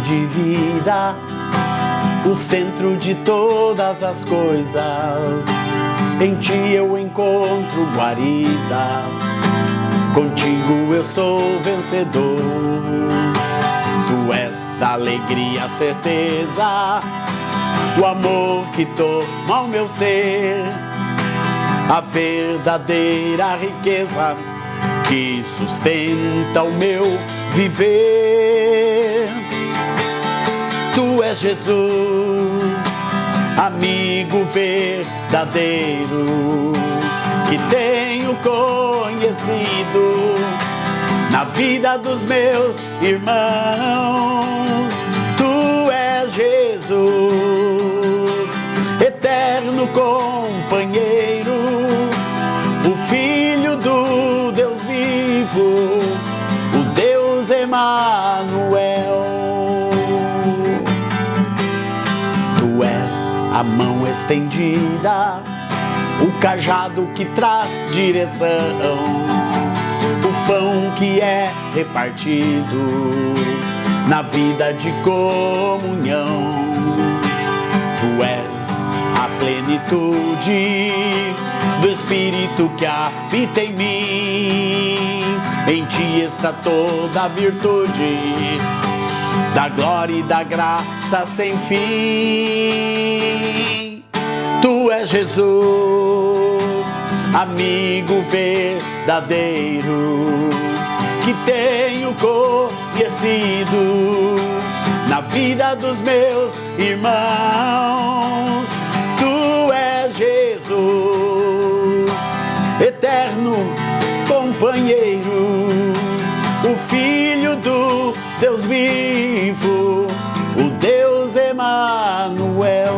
de vida, o centro de todas as coisas. Em ti eu encontro guarida, contigo eu sou vencedor. Tu és da alegria a certeza, o amor que toma o meu ser, a verdadeira riqueza que sustenta o meu viver. Tu és Jesus, amigo verdadeiro, que tenho conhecido na vida dos meus irmãos. Tu és Jesus, eterno companheiro, o Filho do Deus vivo, o Deus Emanuel. Tu és a mão estendida, o cajado que traz direção, o pão que é repartido na vida de comunhão. Tu és a plenitude do Espírito que habita em mim. Em ti está toda a virtude da glória e da graça sem fim. Tu és Jesus, amigo verdadeiro, que tenho conhecido na vida dos meus irmãos. Tu és Jesus, eterno companheiro, o Filho do Deus vivo, o Deus Emanuel.